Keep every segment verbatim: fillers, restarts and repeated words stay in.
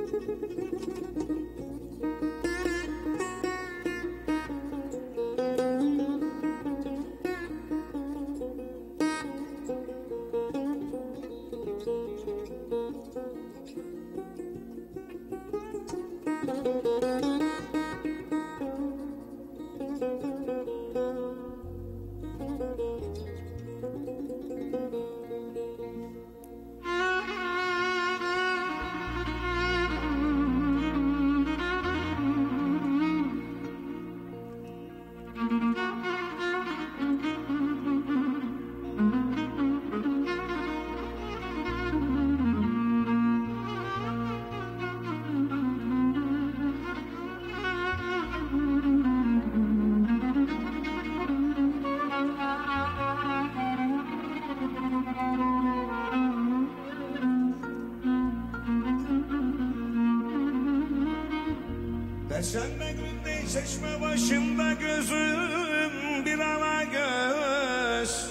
Perşembe günde çeşme başında gözüm bir ala göz.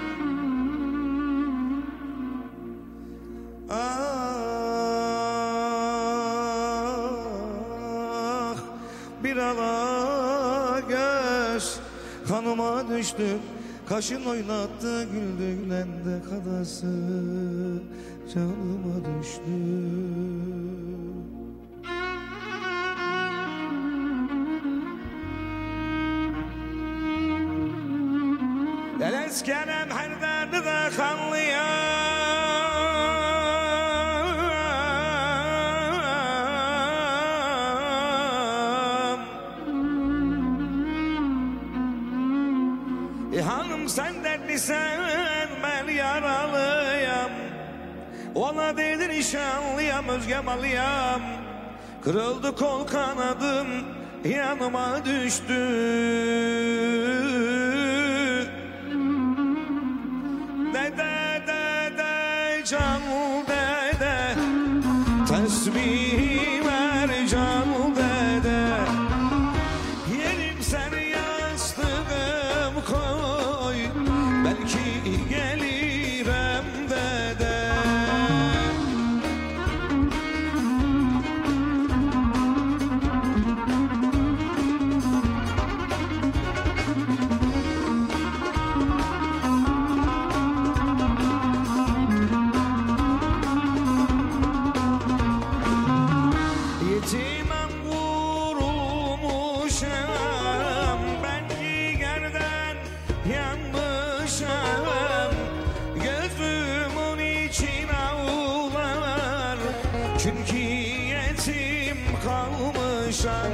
Ah, bir ala göz. Kanıma düştüm, kaşın oynattı, güldü gülendi kadası canıma düştü. El eskenen her derdi de kanlıyam. E hanım sen dertlisen ben yaralıyam. Ona değdi nişanlıyam, özge malıyam. Kırıldı kol kanadım, yanıma düştü. Dede dede canım dede, tesbih ver canım dede. Yerim seni yastığım koy, belki gelirim dede. Yetimem vurulmuşum, ben ciğerden yanmışım. Gözümün için ağlar, çünkü yetim kalmışım.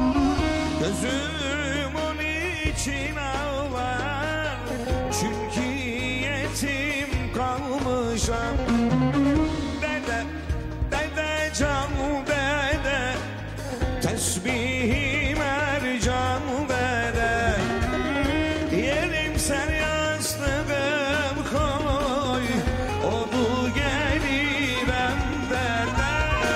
Gözümün için ağlar, çünkü yetim kalmışım. Dede, dede canım dede, tesbih ver canım dede. Yerim sen yastığım koy, onu gelirim dede.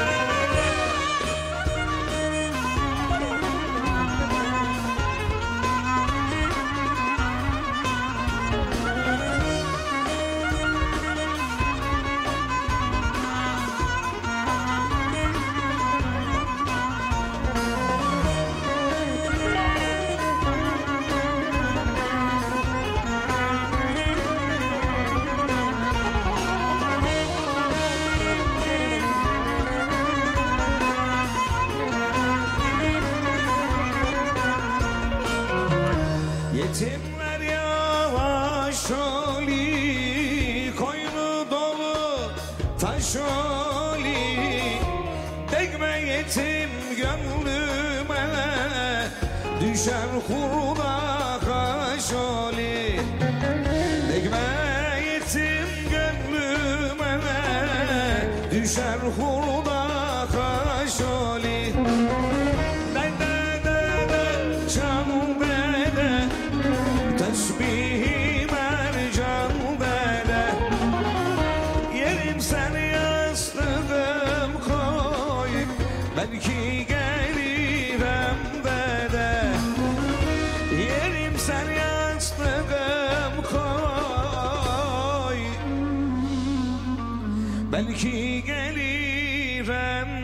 Yetimler yavaş oli, koynu dolu taş oli. Değme yetim gönlüme, düşer hurda kaş oli. Değme yetim gönlüme, düşer hurda kaş oli. Dede dede canım dede, tesbih ver canım dede. Yerim seni yastığım koy, belki gelirim dede. Yerim seni yastığım koy, belki gelirim